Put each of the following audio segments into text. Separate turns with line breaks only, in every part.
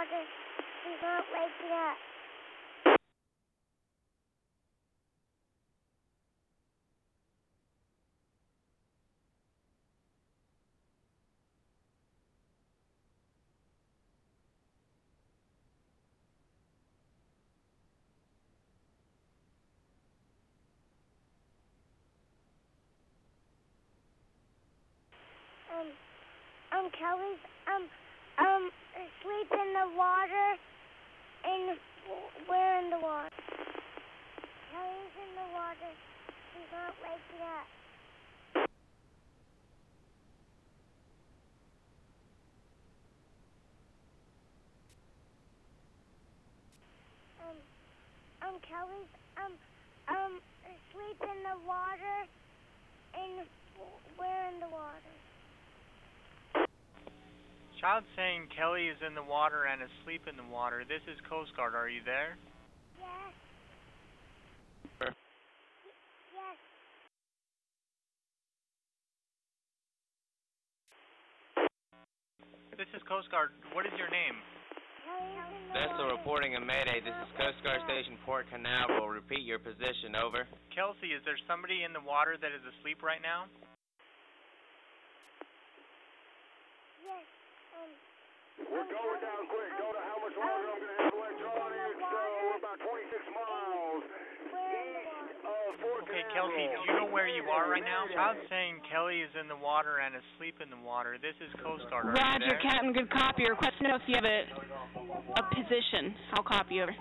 water. He's not waking up. Kelly's asleep in the water, and we're in the water. Kelly's in the water. She's not waking up. Kelly's asleep in the water, and we're in the water.
Child saying Kelly is in the water and asleep in the water. This is Coast Guard. Are you there?
Yes. Yes.
This is Coast Guard. What is your name?
Vessel reporting a mayday. This is Coast Guard Station Port Canaveral. Repeat your position, over.
Kelsey, is there somebody in the water that is asleep right now?
Yes.
We're going down quick. Go to how much longer I'm going to have electronics. We're about 26 miles east of Fort
Okay,
Canaveral.
Kelsey, do you know where you are right now? Child saying Kelly is in the water and asleep in the water. This is Coast Guard. Are you
Roger,
there?
Captain. Good copy. Request to know if you have a position. I'll copy, over.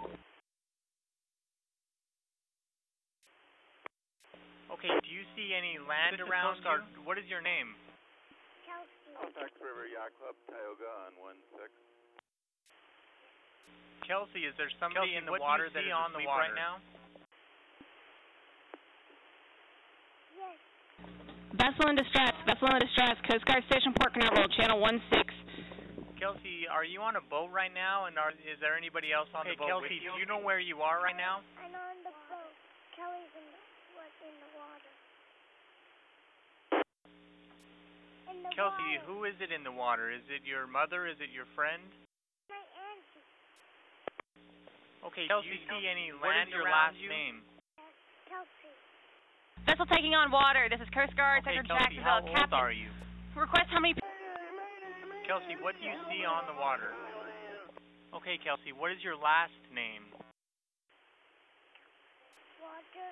Okay, do you see any land around you? What is your name?
Kelsey.
Contact River Yacht Club, Tioga on 16.
Kelsey, is there somebody in the water that is asleep right now?
Yes.
Vessel in distress. Vessel in distress. Coast Guard Station Port Canaveral, Channel 16.
Kelsey, are you on a boat right now, and is there anybody else on the boat Kelsey, with you? do you know where you are right now?
I'm on the boat. Kelly's in the water. In the
Kelsey,
water.
who is it in the water? Is it your mother? Is it your friend?
My auntie.
Okay, Kelsey, do you see any land around you? Name?
Kelsey.
Vessel taking on water. This is Coast Guard,
Okay,
Sector
Kelsey, how
Jacksonville.
old
Captain.
are you?
Request how many...
Kelsey, what do you see on the water? Okay, Kelsey, what is your last name?
Water.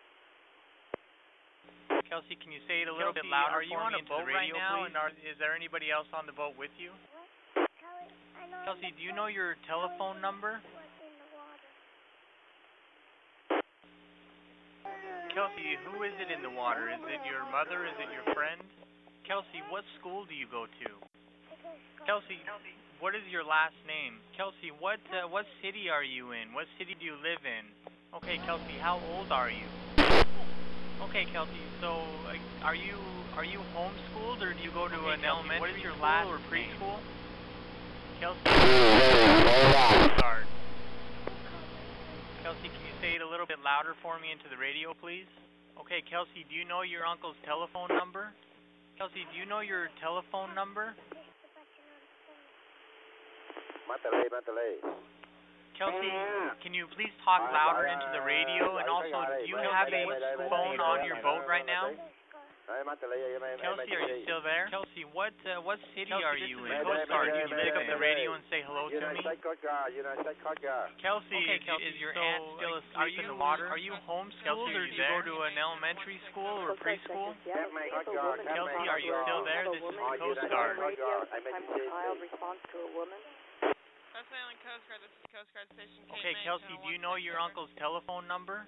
Kelsey, can you say it a little bit louder? Are you on a boat right now, and is there anybody else on the boat with you?
What? Kelly, I'm on
Kelsey,
the
do you
boat.
know your telephone number?
What's in the water?
Kelsey, who is it in the water? Is it your mother? Is it your friend? Kelsey, what school do you go to? Kelsey, what is your last name? Kelsey, what city are you in? What city do you live in? Okay, Kelsey, how old are you? Okay, Kelsey, so are you homeschooled, or do you go to an elementary what is your school or preschool? Kelsey, Kelsey, can you say it a little bit louder for me into the radio, please? Okay, Kelsey, do you know your uncle's telephone number? Kelsey, do you know your telephone number?
Mátale.
Kelsey, can you please talk louder into the radio? And also, do you have a phone on your boat right now? Kelsey, are you still there? Kelsey, what city are you in? Coast Guard, can you pick up the radio and say hello to me? Kelsey, is your aunt still asleep in the water? Are you homeschooled, or do you go to an elementary school or preschool? Kelsey, are you still there? This is Coast Guard.
Child responds to a woman.
Coast Island Coast Guard, this is Coast Guard Station Cape
Okay,
May,
Kelsey, do you know your uncle's telephone number?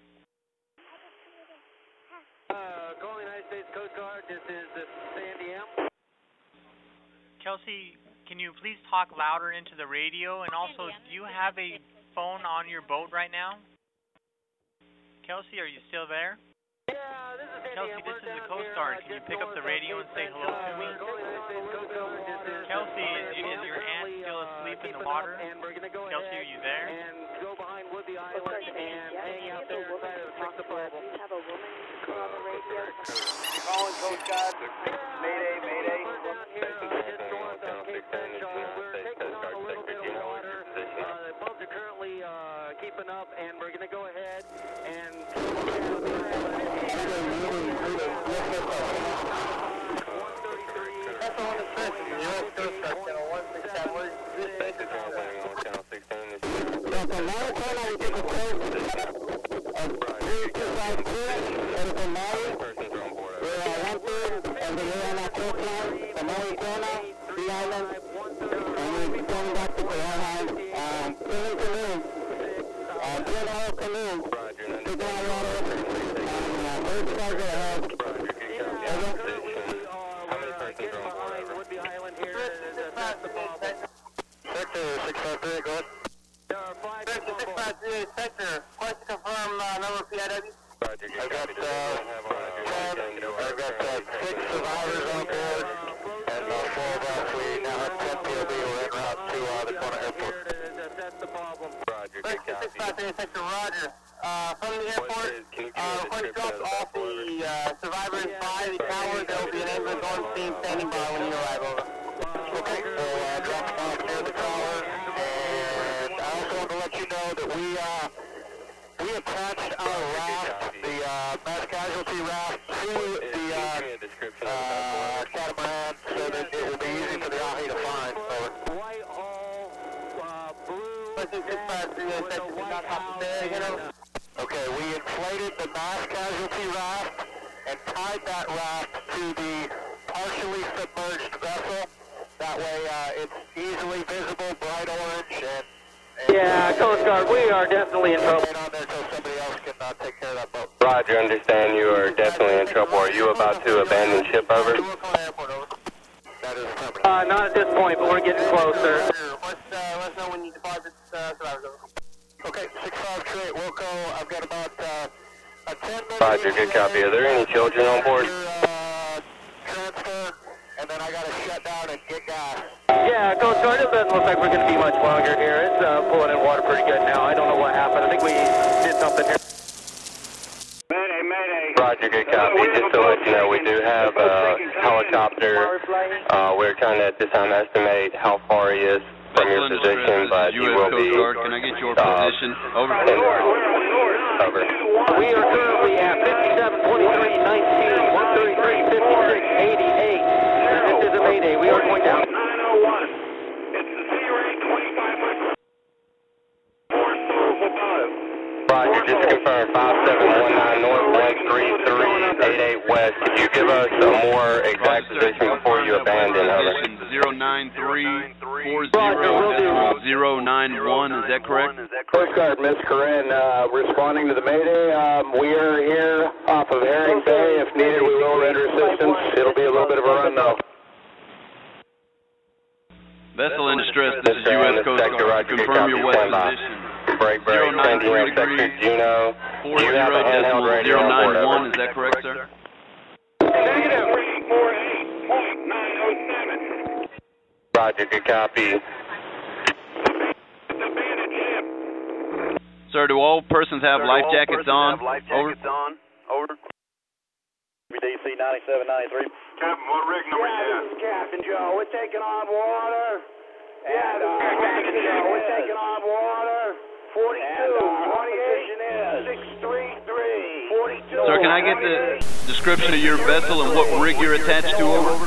Calling United States Coast Guard, this is Sandy M.
Kelsey, can you please talk louder into the radio? And also, do you have a phone on your boat right now? Kelsey, are you still there?
Yeah, this is Sandy
Kelsey,
M.
this is the Coast Guard. Can you pick up the radio and say hello to me? Kelsey, is your aunt still asleep in the water? Kelsey, are you there?
And go behind Woodley Island and hang out there inside of the Fix the Bible.
You have a woman on the radio.
Calling Coast Guard. Mayday, mayday.
We're down here, just north of Cape Fenchells. We're taking on a little bit of water. Roger, good copy. Are there any children on board?
Yeah, Coast Guard, it doesn't look like we're going to be much longer here. It's pulling in water pretty good now. I don't know what happened. I think we did something here.
Mayday, mayday.
Roger, good copy. Just to let you know, we do have a helicopter. We're trying to just estimate how far he is from your position, but you will be...
Can I get your position? Over.
Over.
We are currently at 57, 23, 19, 133, 56, 88. This is a mayday. We are going down.
901. It's the sea rate 25.
Roger, just to confirm, 5719 north, 13388 west. Could you give us a more exact position before you abandon? Over.
09340.091, is that correct?
Coast Guard, Miss Corinne, responding to the mayday. We are here off of Herring Bay. If needed, we will render assistance. It'll be a little bit of a run, though.
Vessel in distress, this is U.S. Coast Guard. Confirm your west position.
Break, sending in sector Juno. Do you have a handheld radio on board?
091, is that correct, sir?
Negative 348.907.
Roger, good copy.
Sir, do all persons have life jackets on? Over.
Over. DC 9793.
Captain, what rig number you have?
This is Captain Joe. We're taking on water. And
Captain Joe,
we're taking on water. 42, 28, 633, 42.
Sir, can I get the description of your vessel and what rig you're attached to? Over.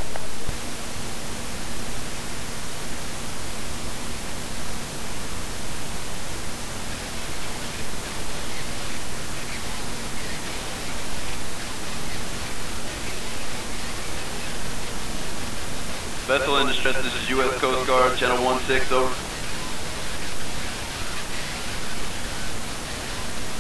Vessel in distress, this is U.S. Coast Guard, channel 16, over.